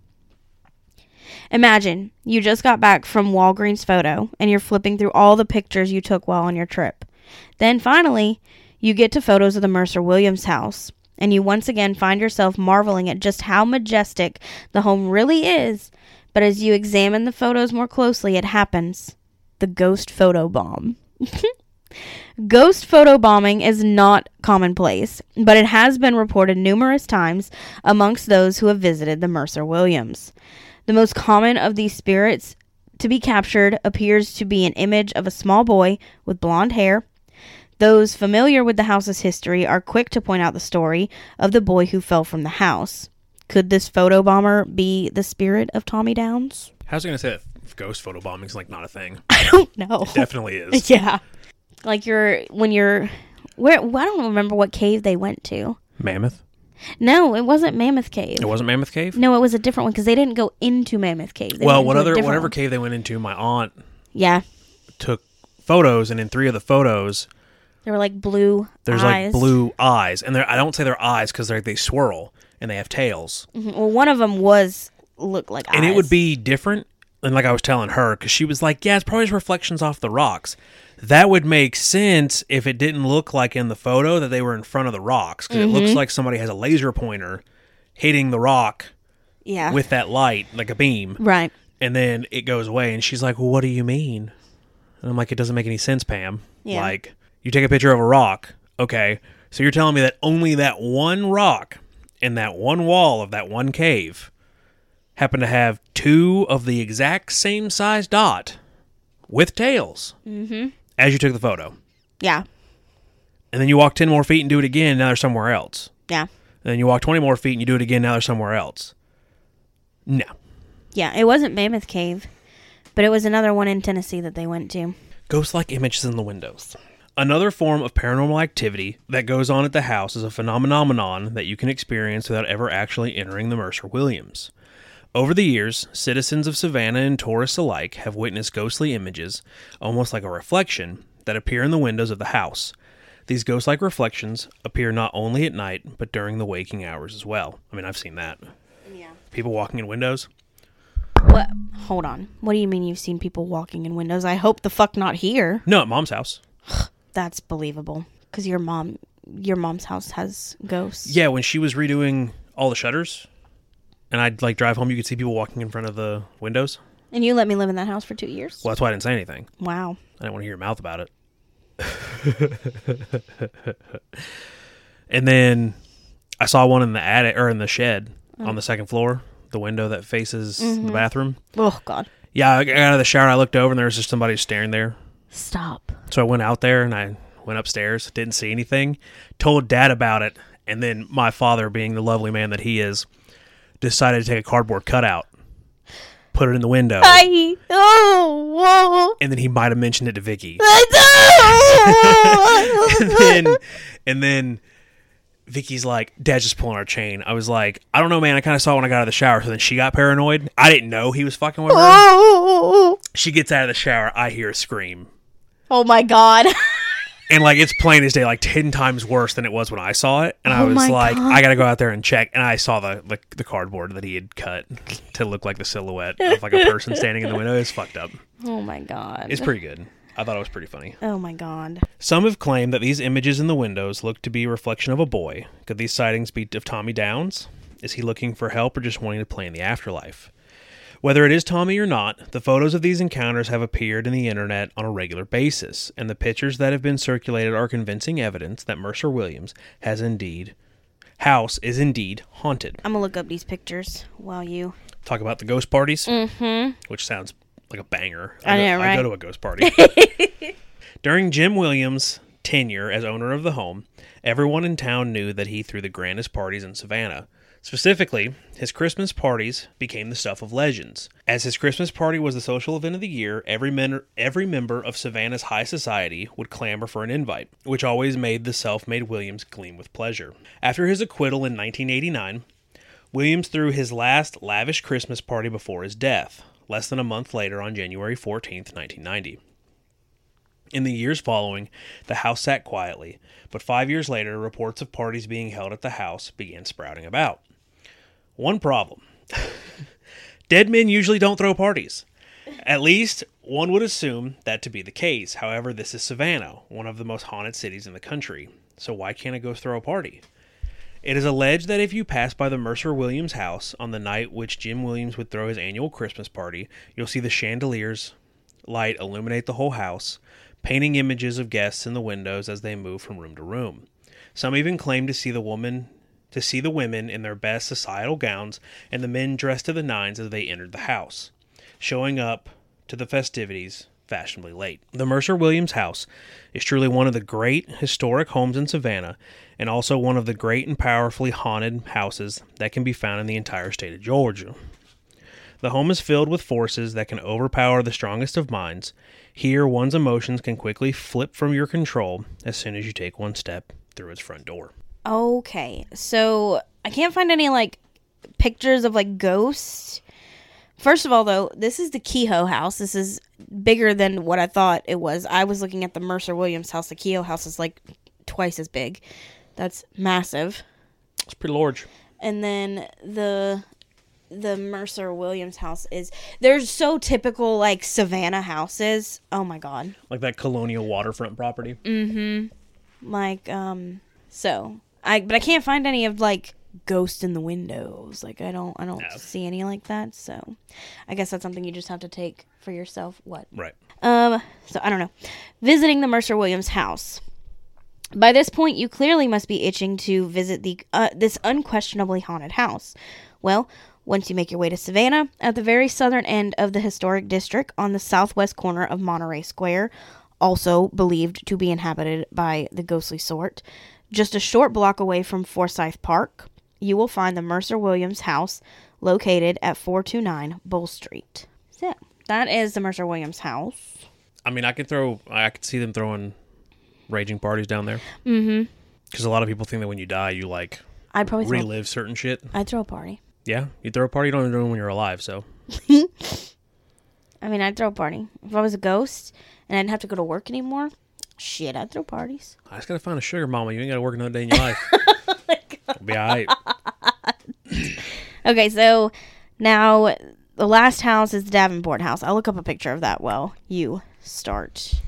Imagine you just got back from Walgreens Photo and you're flipping through all the pictures you took while on your trip. Then finally, you get to photos of the Mercer Williams house. And you once again find yourself marveling at just how majestic the home really is. But as you examine the photos more closely, it happens. The ghost photo bomb. Ghost photo bombing is not commonplace, but it has been reported numerous times amongst those who have visited the Mercer Williams. The most common of these spirits to be captured appears to be an image of a small boy with blonde hair. Those familiar with the house's history are quick to point out the story of the boy who fell from the house. Could this photo bomber be the spirit of Tommy Downs? How's it going to say that ghost photo bombing is like not a thing? I don't know. It definitely is. Yeah. Like you're, when you're, where, well, I don't remember what cave they went to. Mammoth? No, it wasn't Mammoth Cave. It wasn't Mammoth Cave? No, it was a different one because they didn't go into Mammoth Cave. They well, went what into a other, different whatever one. cave they went into, my aunt Yeah. took photos, and in three of the photos, They were like blue there's eyes. like blue eyes. And they're, I don't say they're eyes because they swirl, and they have tails. Mhm. Well, one of them was, looked like eyes. And it would be different. And like I was telling her, because she was like, yeah, it's probably just reflections off the rocks. That would make sense if it didn't look like in the photo that they were in front of the rocks. Because Mm-hmm. it looks like somebody has a laser pointer hitting the rock Yeah. with that light, like a beam. Right. And then it goes away. And she's like, well, what do you mean? And I'm like, it doesn't make any sense, Pam. Yeah. Like, you take a picture of a rock. Okay. So you're telling me that only that one rock in that one wall of that one cave happened to have two of the exact same size dot with tails Mm-hmm. as you took the photo. Yeah. And then you walk ten more feet and do it again, now they're somewhere else. Yeah. And then you walk twenty more feet and you do it again, now they're somewhere else. No. Yeah. It wasn't Mammoth Cave, but it was another one in Tennessee that they went to. Ghost-like images in the windows. Another form of paranormal activity that goes on at the house is a phenomenon that you can experience without ever actually entering the Mercer Williams. Over the years, citizens of Savannah and tourists alike have witnessed ghostly images, almost like a reflection, that appear in the windows of the house. These ghost-like reflections appear not only at night, but during the waking hours as well. I mean, I've seen that. Yeah. People walking in windows. What? Hold on. What do you mean you've seen people walking in windows? I hope the fuck not here. No, at Mom's house. That's believable. Because your mom, your mom's house has ghosts. Yeah, when she was redoing all the shutters, and I'd like drive home, you could see people walking in front of the windows. And you let me live in that house for two years? Well, that's why I didn't say anything. Wow. I didn't want to hear your mouth about it. And then I saw one in the attic or in the shed mm. on the second floor, the window that faces mm-hmm. the bathroom. Oh, God. Yeah, I got out of the shower. I looked over and there was just somebody staring there. Stop. So I went out there and I went upstairs, didn't see anything, told Dad about it. And then my father, being the lovely man that he is, decided to take a cardboard cutout, put it in the window. I, oh, whoa. And then he might have mentioned it to Vicky. and then, and then Vicky's like, Dad's just pulling our chain. I was like, I don't know, man. I kind of saw it when I got out of the shower. So then she got paranoid. I didn't know he was fucking with her. Oh. She gets out of the shower. I hear a scream. Oh, my God. And, like, it's plain as day, like, ten times worse than it was when I saw it. And I oh was like, God. I got to go out there and check. And I saw the, the the cardboard that he had cut to look like the silhouette of, like, a person standing in the window. It's fucked up. Oh, my God. It's pretty good. I thought it was pretty funny. Oh, my God. Some have claimed that these images in the windows look to be a reflection of a boy. Could these sightings be of Tommy Downs? Is he looking for help or just wanting to play in the afterlife? Whether it is Tommy or not, the photos of these encounters have appeared in the internet on a regular basis, and the pictures that have been circulated are convincing evidence that Mercer Williams has indeed house is indeed haunted. I'm gonna look up these pictures while you talk about the ghost parties, mm-hmm. which sounds like a banger. I, I go, know, right? I go to a ghost party. During Jim Williams' tenure as owner of the home, everyone in town knew that he threw the grandest parties in Savannah. Specifically, his Christmas parties became the stuff of legends. As his Christmas party was the social event of the year, every, men- every member of Savannah's high society would clamor for an invite, which always made the self-made Williams gleam with pleasure. After his acquittal in nineteen eighty-nine, Williams threw his last lavish Christmas party before his death, less than a month later on January fourteenth, nineteen ninety. In the years following, the house sat quietly, but five years later, reports of parties being held at the house began sprouting about. One problem. Dead men usually don't throw parties. At least, one would assume that to be the case. However, this is Savannah, one of the most haunted cities in the country. So why can't a ghost throw a party? It is alleged that if you pass by the Mercer Williams house on the night which Jim Williams would throw his annual Christmas party, you'll see the chandeliers light illuminate the whole house, painting images of guests in the windows as they move from room to room. Some even claim to see the woman... to see the women in their best societal gowns and the men dressed to the nines as they entered the house, showing up to the festivities fashionably late. The Mercer Williams house is truly one of the great historic homes in Savannah and also one of the great and powerfully haunted houses that can be found in the entire state of Georgia. The home is filled with forces that can overpower the strongest of minds. Here, one's emotions can quickly flip from your control as soon as you take one step through its front door. Okay, so I can't find any, like, pictures of, like, ghosts. First of all, though, this is the Kehoe house. This is bigger than what I thought it was. I was looking at the Mercer Williams house. The Kehoe house is, like, twice as big. That's massive. It's pretty large. And then the the Mercer Williams house is... They're so typical, like, Savannah houses. Oh, my God. Like that colonial waterfront property? Mm-hmm. Like, um... So... I but I can't find any of like ghost in the windows. Like I don't I don't no. see any like that. So I guess that's something you just have to take for yourself. What? Right. Um. So I don't know. Visiting the Mercer Williams house. By this point, you clearly must be itching to visit the uh, this unquestionably haunted house. Well, once you make your way to Savannah, at the very southern end of the historic district, on the southwest corner of Monterey Square, also believed to be inhabited by the ghostly sort. Just a short block away from Forsyth Park, you will find the Mercer Williams house located at four two nine Bull Street. So, that is the Mercer Williams house. I mean, I could throw, I could see them throwing raging parties down there. Mm-hmm. Because a lot of people think that when you die, you, like, I'd probably relive throw, certain shit. I'd throw a party. Yeah? You throw a party, you don't even do it when you're alive, so. I mean, I'd throw a party. If I was a ghost and I didn't have to go to work anymore, Shit, I'd throw parties. I just gotta find a sugar mama. You ain't gotta work another day in your life. It'll be all right. Okay, so now the last house is the Davenport house. I'll look up a picture of that while you start.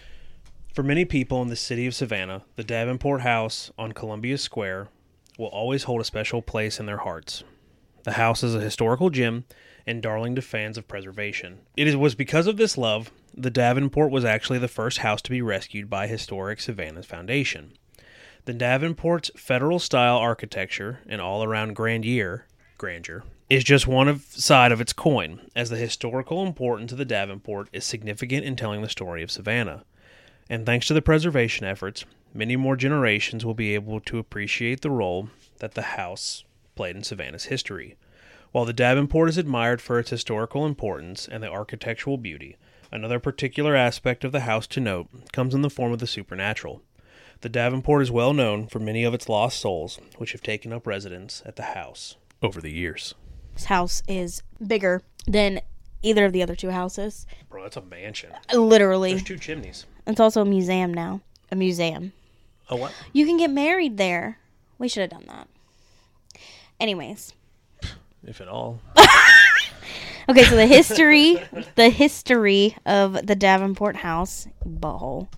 For many people in the city of Savannah, the Davenport house on Columbia Square will always hold a special place in their hearts. The house is a historical gem and darling to fans of preservation. It was because of this love, the Davenport was actually the first house to be rescued by Historic Savannah's Foundation. The Davenport's federal-style architecture and all-around grandeur, grandeur is just one of, side of its coin, as the historical importance of the Davenport is significant in telling the story of Savannah. And thanks to the preservation efforts, many more generations will be able to appreciate the role that the house played in Savannah's history. While the Davenport is admired for its historical importance and the architectural beauty, another particular aspect of the house to note comes in the form of the supernatural. The Davenport is well known for many of its lost souls, which have taken up residence at the house over the years. This house is bigger than either of the other two houses. Bro, that's a mansion. Literally. There's two chimneys. It's also a museum now. A museum. A what? You can get married there. We should have done that. Anyways. If at all. Okay, so the history, the history of the Davenport house, butthole.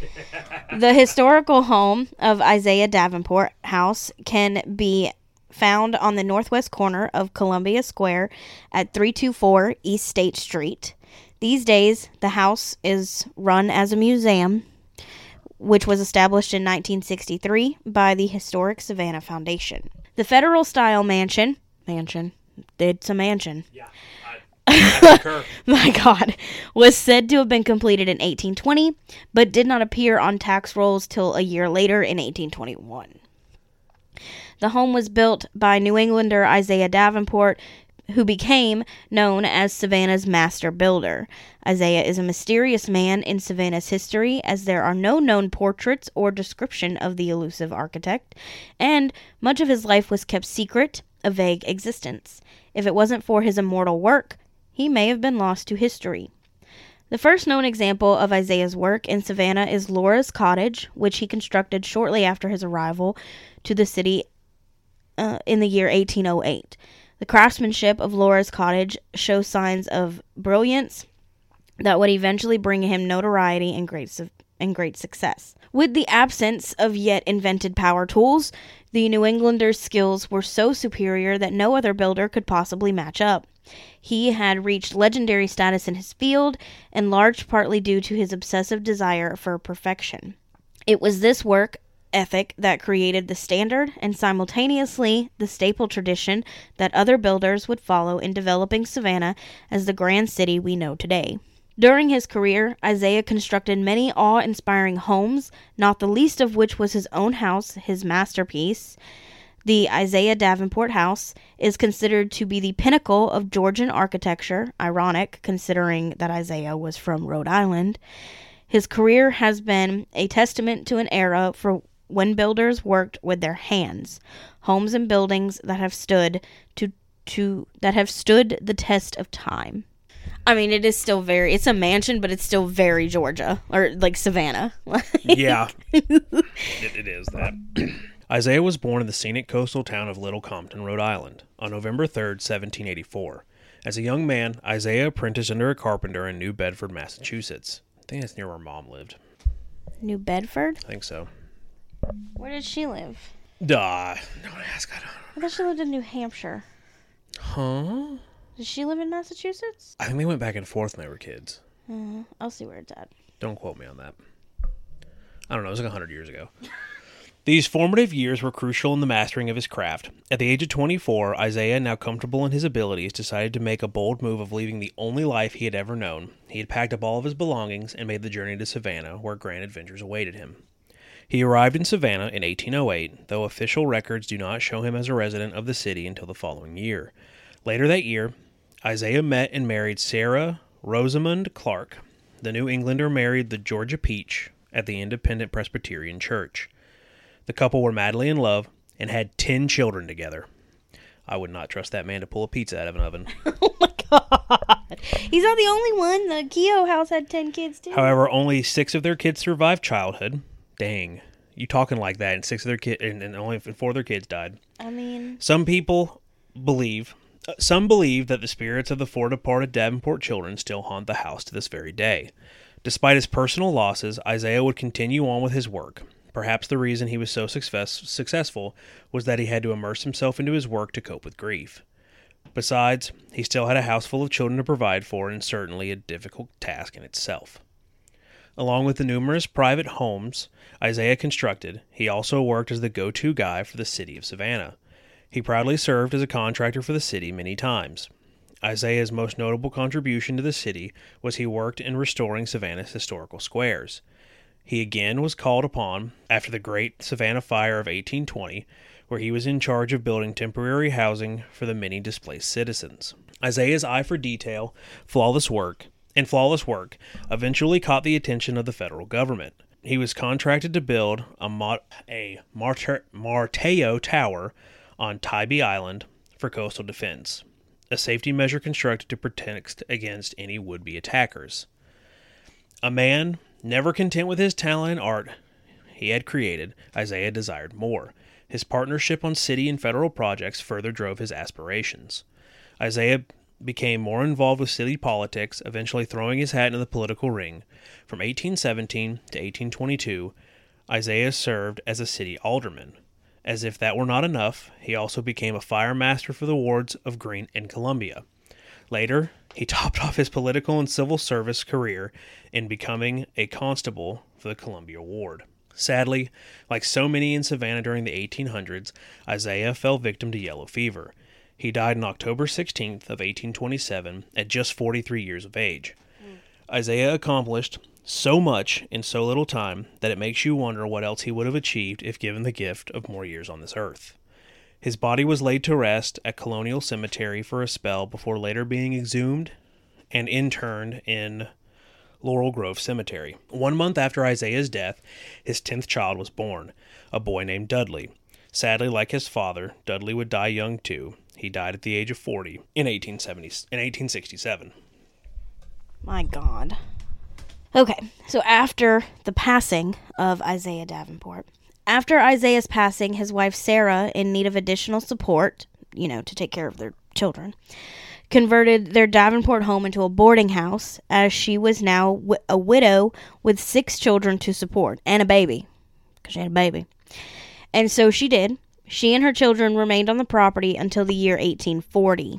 The historical home of Isaiah Davenport House can be found on the northwest corner of Columbia Square at three twenty-four East State Street. These days, the house is run as a museum, which was established in nineteen sixty-three by the Historic Savannah Foundation. The federal-style mansion, mansion, it's a mansion. Yeah, I, I concur. My God, was said to have been completed in eighteen twenty, but did not appear on tax rolls till a year later in eighteen twenty-one. The home was built by New Englander Isaiah Davenport, who became known as Savannah's master builder. Isaiah is a mysterious man in Savannah's history, as there are no known portraits or description of the elusive architect, and much of his life was kept secret, a vague existence. If it wasn't for his immortal work, he may have been lost to history. The first known example of Isaiah's work in Savannah is Laura's Cottage, which he constructed shortly after his arrival to the city uh, in the year eighteen oh eight. The craftsmanship of Laura's Cottage shows signs of brilliance that would eventually bring him notoriety and great su- and great success. With the absence of yet invented power tools, the New Englander's skills were so superior that no other builder could possibly match up. He had reached legendary status in his field, in large partly due to his obsessive desire for perfection. It was this work ethic that created the standard and simultaneously the staple tradition that other builders would follow in developing Savannah as the grand city we know today. During his career, Isaiah constructed many awe-inspiring homes, not the least of which was his own house, his masterpiece. The Isaiah Davenport House is considered to be the pinnacle of Georgian architecture, ironic considering that Isaiah was from Rhode Island. His career has been a testament to an era for when builders worked with their hands, homes and buildings that have stood to to that have stood the test of time. I mean, it is still very, it's a mansion, but it's still very Georgia, or like Savannah. Yeah, it, it is that. Isaiah was born in the scenic coastal town of Little Compton, Rhode Island, on November third, seventeen eighty-four. As a young man, Isaiah apprenticed under a carpenter in New Bedford, Massachusetts. I think that's near where Mom lived. New Bedford? I think so. Where did she live? Duh. Don't ask. I don't I thought she lived in New Hampshire. Huh? Did she live in Massachusetts? I think they went back and forth when they were kids. Uh, I'll see where it's at. Don't quote me on that. I don't know. It was like one hundred years ago. These formative years were crucial in the mastering of his craft. At the age of twenty-four, Isaiah, now comfortable in his abilities, decided to make a bold move of leaving the only life he had ever known. He had packed up all of his belongings and made the journey to Savannah, where grand adventures awaited him. He arrived in Savannah in eighteen oh eight, though official records do not show him as a resident of the city until the following year. Later that year, Isaiah met and married Sarah Rosamond Clark. The New Englander married the Georgia Peach at the Independent Presbyterian Church. The couple were madly in love and had ten children together. I would not trust that man to pull a pizza out of an oven. Oh my God. He's not the only one. The Keogh house had ten kids, too. However, only six of their kids survived childhood. Dang. You talking like that, and six of their kids, and, and only four of their kids died. I mean... Some people believe... Uh, some believe that the spirits of the four departed Davenport children still haunt the house to this very day. Despite his personal losses, Isaiah would continue on with his work. Perhaps the reason he was so success, successful was that he had to immerse himself into his work to cope with grief. Besides, he still had a house full of children to provide for, and certainly a difficult task in itself. Along with the numerous private homes Isaiah constructed, he also worked as the go-to guy for the city of Savannah. He proudly served as a contractor for the city many times. Isaiah's most notable contribution to the city was he worked in restoring Savannah's historical squares. He again was called upon after the Great Savannah Fire of eighteen twenty, where he was in charge of building temporary housing for the many displaced citizens. Isaiah's eye for detail, flawless work, and flawless work eventually caught the attention of the federal government. He was contracted to build a, Mo- a Marter- Marteo Tower on Tybee Island for coastal defense, a safety measure constructed to protect against any would-be attackers. A man never content with his talent and art he had created, Isaiah desired more. His partnership on city and federal projects further drove his aspirations. Isaiah became more involved with city politics, eventually throwing his hat into the political ring. From eighteen seventeen to eighteen twenty-two, Isaiah served as a city alderman. As if that were not enough, he also became a fire master for the wards of Greene and Columbia. Later, he topped off his political and civil service career in becoming a constable for the Columbia Ward. Sadly, like so many in Savannah during the eighteen hundreds, Isaiah fell victim to yellow fever. He died on October sixteenth of eighteen twenty-seven at just forty-three years of age. Mm. Isaiah accomplished so much in so little time that it makes you wonder what else he would have achieved if given the gift of more years on this earth. His body was laid to rest at Colonial Cemetery for a spell before later being exhumed and interned in Laurel Grove Cemetery. One month after Isaiah's death, his tenth child was born, a boy named Dudley. Sadly, like his father, Dudley would die young too. He died at the age of forty in eighteen seventy in eighteen sixty-seven. My God. Okay, so after the passing of Isaiah Davenport, after Isaiah's passing, his wife Sarah, in need of additional support, you know, to take care of their children, converted their Davenport home into a boarding house, as she was now w- a widow with six children to support, and a baby, because she had a baby. And so she did. She and her children remained on the property until the year eighteen forty.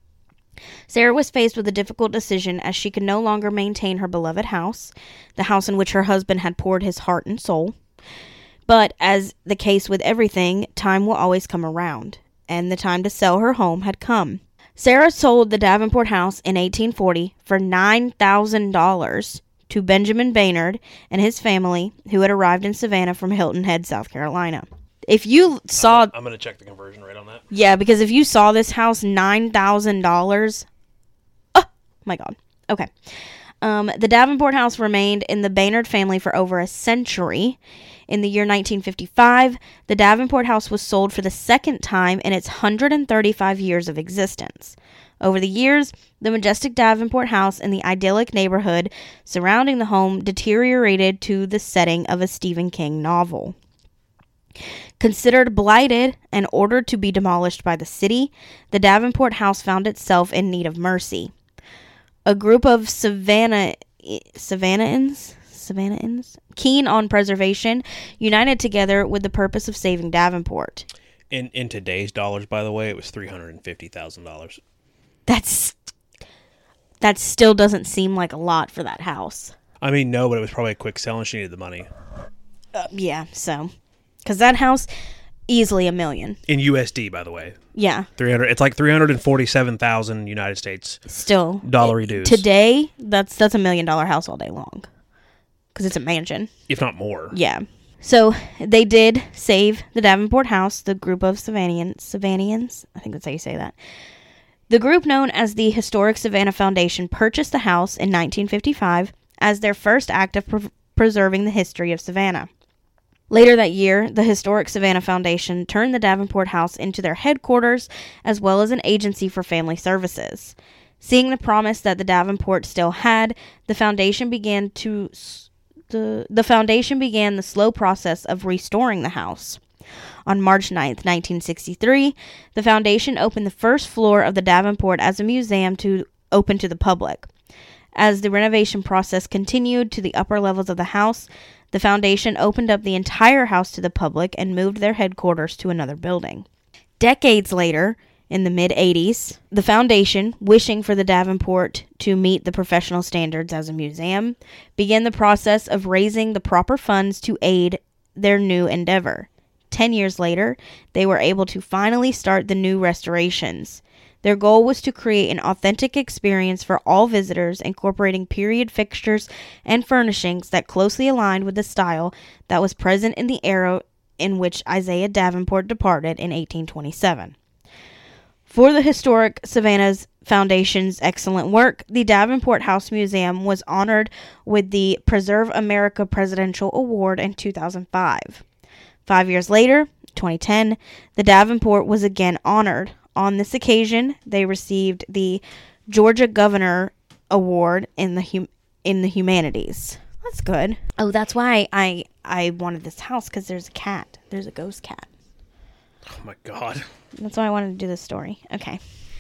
Sarah was faced with a difficult decision, as she could no longer maintain her beloved house, the house in which her husband had poured his heart and soul. But, as the case with everything, time will always come around, and the time to sell her home had come. Sarah sold the Davenport house in eighteen forty for nine thousand dollars to Benjamin Baynard and his family, who had arrived in Savannah from Hilton Head, South Carolina. If you saw... I'm going to check the conversion rate on that. Yeah, because if you saw this house, nine thousand dollars... Oh, my God. Okay. Um, the Davenport house remained in the Baynard family for over a century. In the year nineteen fifty-five, the Davenport house was sold for the second time in its one hundred thirty-five years of existence. Over the years, the majestic Davenport house and the idyllic neighborhood surrounding the home deteriorated to the setting of a Stephen King novel. Considered blighted and ordered to be demolished by the city, the Davenport house found itself in need of mercy. A group of Savannah, Savannahans, Savannahans, keen on preservation, united together with the purpose of saving Davenport. In in today's dollars, by the way, it was three hundred fifty thousand dollars. That's that still doesn't seem like a lot for that house. I mean, no, but it was probably a quick sell, and she needed the money. Uh, yeah, so because that house easily a million in U S D, by the way. Yeah, three hundred. It's like three hundred and forty-seven thousand United States. Still, dollary dues today. That's that's a million dollar house all day long, because it's a mansion, if not more. Yeah. So they did save the Davenport house. The group of Savannians, Savannians, I think that's how you say that. The group known as the Historic Savannah Foundation purchased the house in nineteen fifty-five as their first act of pre- preserving the history of Savannah. Later that year, the Historic Savannah Foundation turned the Davenport house into their headquarters as well as an agency for family services. Seeing the promise that the Davenport still had, the foundation began to the the foundation began the slow process of restoring the house. On March ninth, nineteen sixty-three, the foundation opened the first floor of the Davenport as a museum to open to the public. As the renovation process continued to the upper levels of the house, the foundation opened up the entire house to the public and moved their headquarters to another building. Decades later, in the mid-eighties, the foundation, wishing for the Davenport to meet the professional standards as a museum, began the process of raising the proper funds to aid their new endeavor. Ten years later, they were able to finally start the new restorations. Their goal was to create an authentic experience for all visitors, incorporating period fixtures and furnishings that closely aligned with the style that was present in the era in which Isaiah Davenport departed in eighteen twenty-seven. For the historic Savannah's Foundation's excellent work, the Davenport House Museum was honored with the Preserve America Presidential Award in two thousand five. Five years later, twenty ten, the Davenport was again honored. On this occasion, they received the Georgia Governor Award in the hum- in the humanities. That's good. Oh, that's why I I wanted this house, because there's a cat. There's a ghost cat. Oh my god. That's why I wanted to do this story. Okay.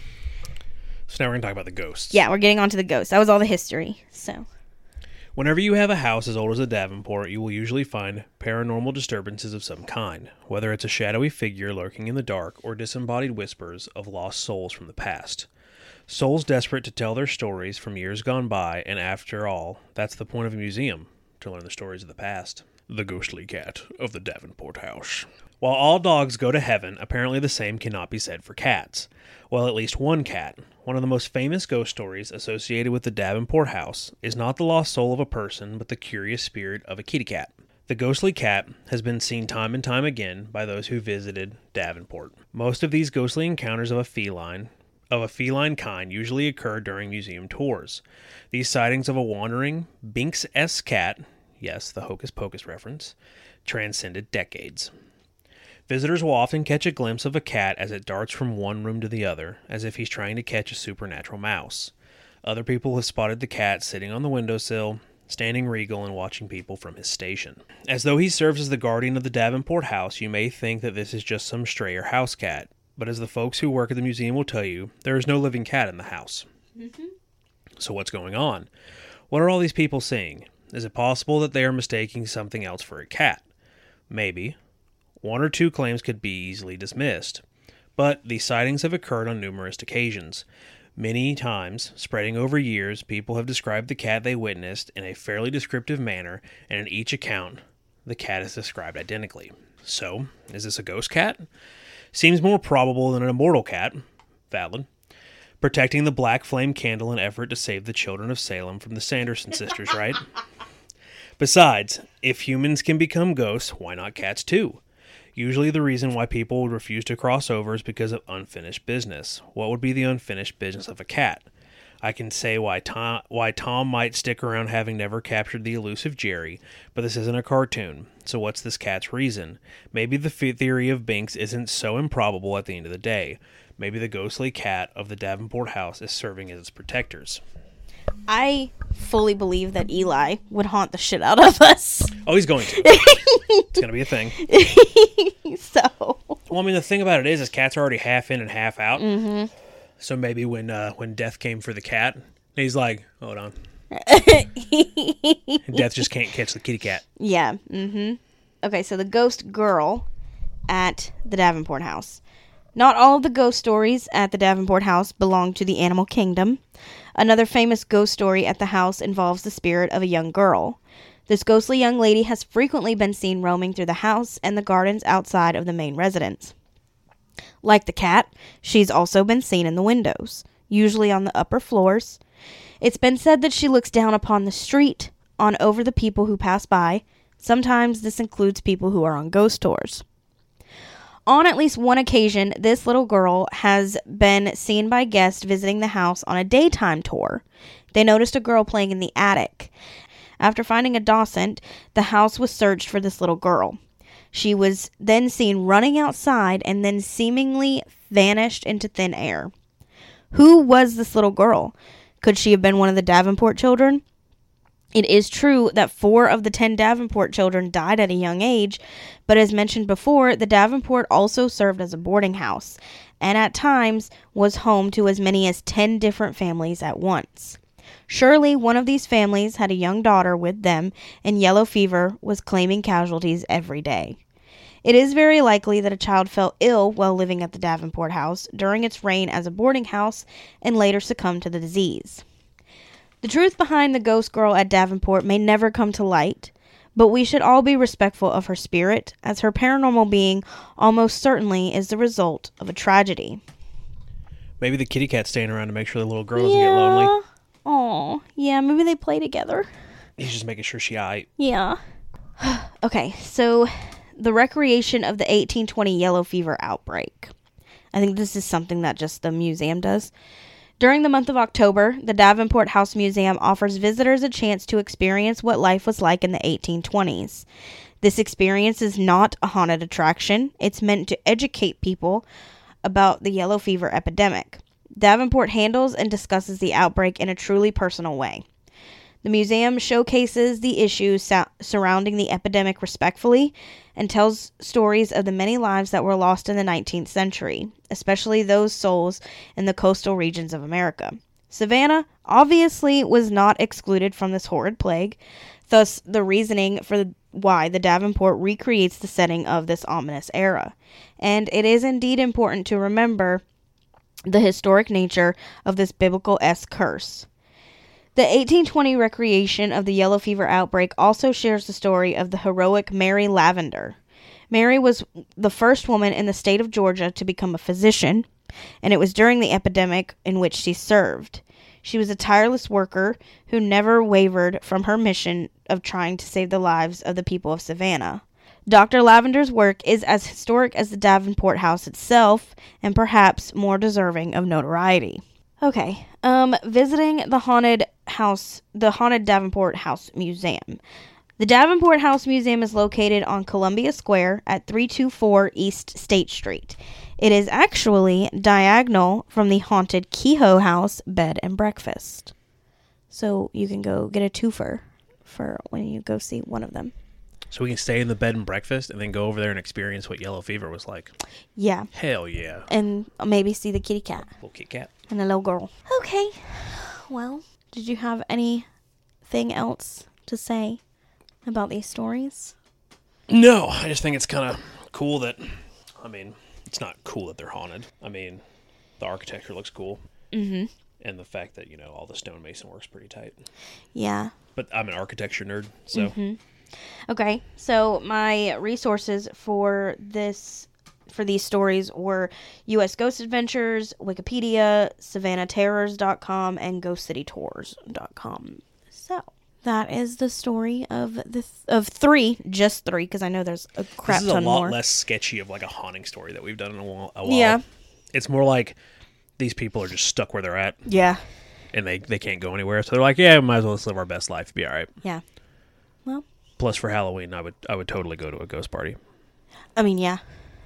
So now we're going to talk about the ghosts. Yeah, we're getting on to the ghosts. That was all the history. So, whenever you have a house as old as a Davenport, you will usually find paranormal disturbances of some kind, whether it's a shadowy figure lurking in the dark or disembodied whispers of lost souls from the past. Souls desperate to tell their stories from years gone by, and after all, that's the point of a museum, to learn the stories of the past. The ghostly cat of the Davenport house. While all dogs go to heaven, apparently the same cannot be said for cats. Well, at least one cat, one of the most famous ghost stories associated with the Davenport house, is not the lost soul of a person, but the curious spirit of a kitty cat. The ghostly cat has been seen time and time again by those who visited Davenport. Most of these ghostly encounters of a feline of a feline kind usually occur during museum tours. These sightings of a wandering Binks-esque cat, yes, the Hocus Pocus reference, transcended decades. Visitors will often catch a glimpse of a cat as it darts from one room to the other, as if he's trying to catch a supernatural mouse. Other people have spotted the cat sitting on the windowsill, standing regal and watching people from his station. As though he serves as the guardian of the Davenport house, you may think that this is just some stray or house cat, but as the folks who work at the museum will tell you, there is no living cat in the house. Mm-hmm. So what's going on? What are all these people seeing? Is it possible that they are mistaking something else for a cat? Maybe. One or two claims could be easily dismissed, but these sightings have occurred on numerous occasions. Many times, spreading over years, people have described the cat they witnessed in a fairly descriptive manner, and in each account, the cat is described identically. So, is this a ghost cat? Seems more probable than an immortal cat. Valid. Protecting the black flame candle in effort to save the children of Salem from the Sanderson sisters, right? Besides, if humans can become ghosts, why not cats too? Usually the reason why people would refuse to cross over is because of unfinished business. What would be the unfinished business of a cat? I can say why Tom, why Tom might stick around having never captured the elusive Jerry, but this isn't a cartoon. So what's this cat's reason? Maybe the theory of Binks isn't so improbable at the end of the day. Maybe the ghostly cat of the Davenport house is serving as its protectors. I fully believe that Eli would haunt the shit out of us. Oh, he's going to. It's going to be a thing. So. Well, I mean, the thing about it is, is cats are already half in and half out. Mm-hmm. So maybe when uh, when death came for the cat, he's like, hold on. Death just can't catch the kitty cat. Yeah. Mm-hmm. Okay, so the ghost girl at the Davenport house. Not all of the ghost stories at the Davenport house belong to the animal kingdom. Another famous ghost story at the house involves the spirit of a young girl. This ghostly young lady has frequently been seen roaming through the house and the gardens outside of the main residence. Like the cat, she's also been seen in the windows, usually on the upper floors. It's been said that she looks down upon the street, on over the people who pass by. Sometimes this includes people who are on ghost tours. On at least one occasion, this little girl has been seen by guests visiting the house on a daytime tour. They noticed a girl playing in the attic. After finding a docent, the house was searched for this little girl. She was then seen running outside and then seemingly vanished into thin air. Who was this little girl? Could she have been one of the Davenport children? It is true that four of the ten Davenport children died at a young age, but as mentioned before, the Davenport also served as a boarding house, and at times was home to as many as ten different families at once. Surely one of these families had a young daughter with them, and yellow fever was claiming casualties every day. It is very likely that a child fell ill while living at the Davenport house during its reign as a boarding house and later succumbed to the disease. The truth behind the ghost girl at Davenport may never come to light, but we should all be respectful of her spirit, as her paranormal being almost certainly is the result of a tragedy. Maybe the kitty cat's staying around to make sure the little girl doesn't get lonely. Oh, yeah, maybe they play together. He's just making sure she aight. Yeah. Okay, so the recreation of the eighteen twenty yellow fever outbreak. I think this is something that just the museum does. During the month of October, the Davenport House Museum offers visitors a chance to experience what life was like in the eighteen twenties. This experience is not a haunted attraction. It's meant to educate people about the yellow fever epidemic. Davenport handles and discusses the outbreak in a truly personal way. The museum showcases the issues sa- surrounding the epidemic respectfully and tells stories of the many lives that were lost in the nineteenth century, especially those souls in the coastal regions of America. Savannah obviously was not excluded from this horrid plague, thus the reasoning for the, why the Davenport recreates the setting of this ominous era. And it is indeed important to remember the historic nature of this biblical-esque curse. The eighteen twenty recreation of the yellow fever outbreak also shares the story of the heroic Mary Lavender. Mary was the first woman in the state of Georgia to become a physician, and it was during the epidemic in which she served. She was a tireless worker who never wavered from her mission of trying to save the lives of the people of Savannah. Doctor Lavender's work is as historic as the Davenport house itself, and perhaps more deserving of notoriety. Okay, um, visiting the haunted house, the haunted Davenport House Museum. The Davenport House Museum is located on Columbia Square at three twenty-four East State Street. It is actually diagonal from the haunted Kehoe House Bed and Breakfast. So you can go get a twofer for when you go see one of them. So we can stay in the bed and breakfast and then go over there and experience what yellow fever was like. Yeah. Hell yeah. And maybe see the kitty cat. Little kitty cat. And the little girl. Okay. Well, did you have anything else to say about these stories? No, I just think it's kind of cool that, I mean, it's not cool that they're haunted. I mean, the architecture looks cool. Mm-hmm. And the fact that, you know, all the stonemason work's pretty tight. Yeah. But I'm an architecture nerd, so. Mm-hmm. Okay, so my resources for this, for these stories were U S Ghost Adventures, Wikipedia, Savannah Terrors dot com, and Ghost City Tours dot com. So that is the story of the th- of three, just three, because I know there's a crap ton more. This is a ton lot more. less sketchy of like a haunting story that we've done in a while. A while. Yeah. It's more like these people are just stuck where they're at. Yeah. And they, they can't go anywhere, so they're like, yeah, we might as well just live our best life. Be all right. Yeah. Well. Plus, for Halloween, I would I would totally go to a ghost party. I mean, yeah.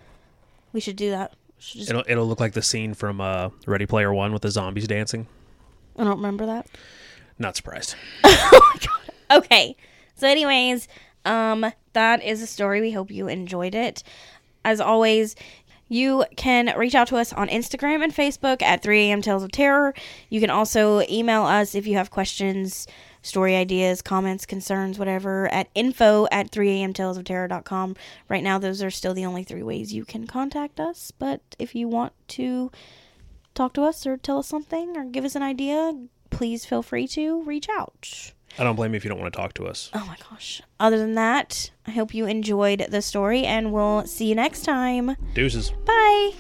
We should do that. Should just... It'll it'll look like the scene from uh, Ready Player One with the zombies dancing. I don't remember that. Not surprised. Oh my god. Okay. So, anyways, um, that is a story. We hope you enjoyed it. As always, you can reach out to us on Instagram and Facebook at three a.m. Tales of Terror. You can also email us if you have questions, story ideas, comments, concerns, whatever, at info at three a m tales of terror dot com. Right now, those are still the only three ways you can contact us. But if you want to talk to us or tell us something or give us an idea, please feel free to reach out. I don't blame you if you don't want to talk to us. Oh my gosh. Other than that, I hope you enjoyed the story, and we'll see you next time. Deuces. Bye.